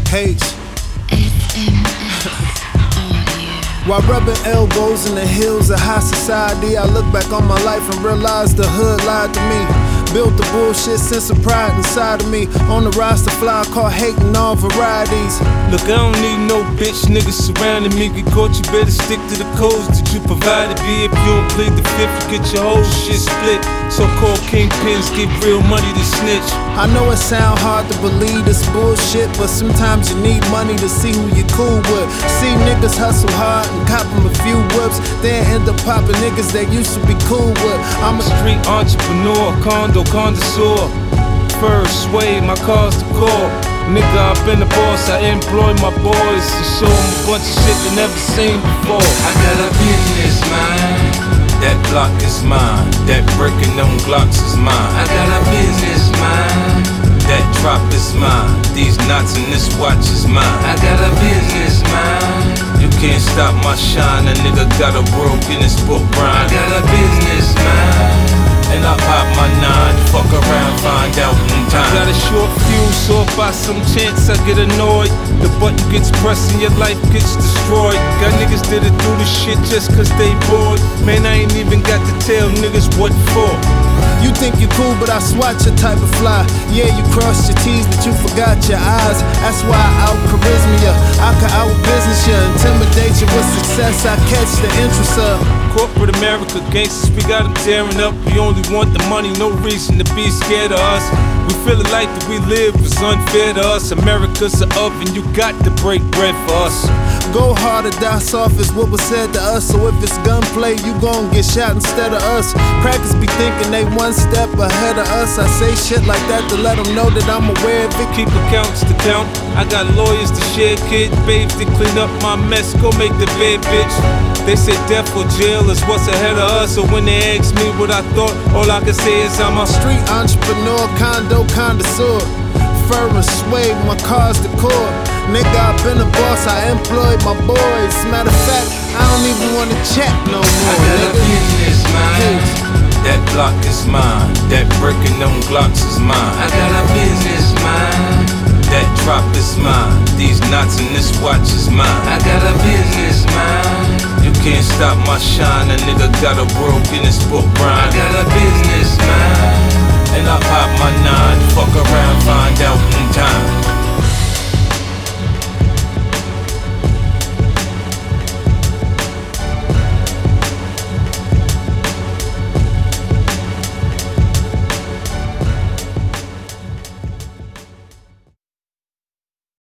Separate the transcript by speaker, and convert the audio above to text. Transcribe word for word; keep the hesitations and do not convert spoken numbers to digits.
Speaker 1: H. While rubbing elbows in the hills of high society, I look back on my life and realize the hood lied to me. Built the bullshit sense of pride inside of me. On the roster fly, caught hating all varieties.
Speaker 2: Look, I don't need no bitch niggas surrounding me. Get caught, you better stick to the codes that you provided. Be if you don't plead the fifth, you get your whole shit split. So-called kingpins get real money to snitch.
Speaker 1: I know it sound hard to believe this bullshit, but sometimes you need money to see who you cool with. See niggas hustle hard and cop them a few whips, then end up popping niggas that used to be cool with. I'm a
Speaker 2: street entrepreneur, condo connoisseur. First sway, my car's the core. Nigga, I've been the boss, I employ my boys to show them a bunch of shit they never seen before.
Speaker 3: I got a business mind, that block is mine. That brick and them Glocks is mine. I got a business mind, that drop is mine. These knots and this watch is mine. I got a business mind, you can't stop my shine. A nigga got a world Guinness Book rhyme. I got a business mind, and I pop my nine, fuck around, find out in time.
Speaker 2: Got a short fuse, so if by some chance I get annoyed, the button gets pressed and your life gets destroyed. Got niggas that'll do this shit just cause they bored. Man, I ain't even got to tell niggas what for.
Speaker 1: You think you cool, but I swat your type of fly. Yeah, you crossed your T's, but you forgot your eyes. That's why I out charisma ya. I can out business ya, intimidate you with success. I catch the interest of
Speaker 2: corporate America, gangsters, we got them tearing up. We only want the money, no reason to be scared of us. We feel the life that we live is unfair to us. America's an oven, you got to break bread for us.
Speaker 1: Go hard or die soft is what was said to us. So if it's gunplay, you gon' get shot instead of us. Crackers be thinking they one step ahead of us. I say shit like that to let them know that I'm aware of it.
Speaker 2: Keep accounts to count, I got lawyers to share, kid. Babes to clean up my mess, go make the bed, bitch. They say death or jail is what's ahead of us. So when they ask me what I thought, all I can say is I'm a
Speaker 1: street entrepreneur, condo connoisseur. Fur and suede, my car's the core. Nigga, I been a boss, I employed my boys. Matter of fact, I don't even wanna check no more.
Speaker 3: I got
Speaker 1: nigga.
Speaker 3: a business mind, that block is mine. That brick and them Glocks is mine. I got a business mind, that drop is mine. These knots and this watch is mine. I got a business mind, you can't stop my shine. A nigga got a world Guinness Book rhyme. I got a business mind, and I pop my nine, fuck around, find out